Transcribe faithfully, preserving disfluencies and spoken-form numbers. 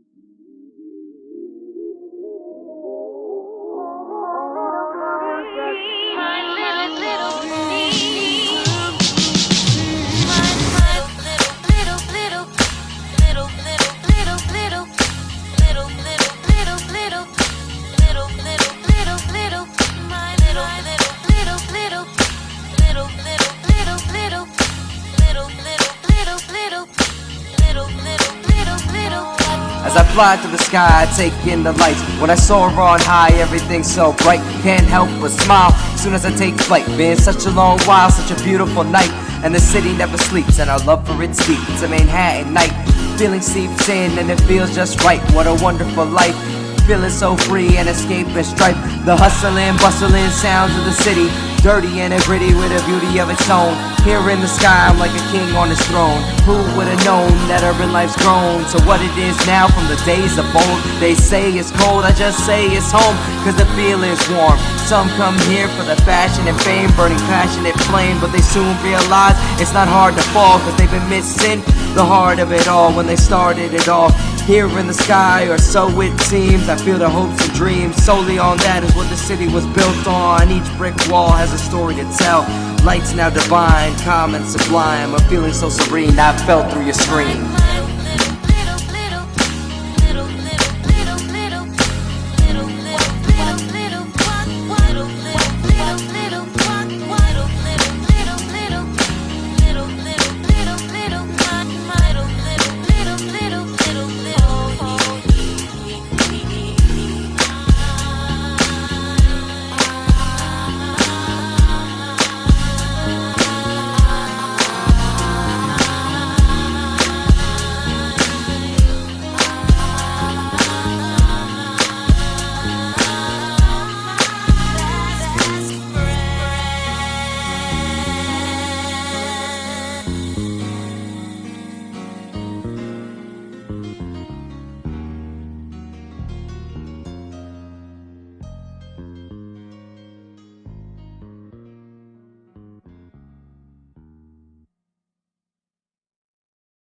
As I fly through the sky, I take in the lights. When I soar on high, everything's so bright. Can't help but smile as soon as I take flight. Been such a long while, such a beautiful night. And the city never sleeps, and our love for it's deep. It's a Manhattan night. Feeling seeps in, and it feels just right. What a wonderful life. Feeling so free and escaping strife. The hustling, bustling sounds of the city, dirty and gritty with a beauty of its own. Here in the sky, I'm like a king on his throne. Who would have known that urban life's grown to what it is now from the days of old? They say it's cold, I just say it's home, cause the feeling's warm. Some come here for the fashion and fame, burning passionate flame, but they soon realize it's not hard to fall, cause they've been missing the heart of it all when they started it all. Here in the sky, or so it seems, I feel the hopes and dreams. Solely on that is what the city was built on. Each brick wall has a story to tell. Lights now divine, calm and sublime. A feeling so serene I felt through your screen.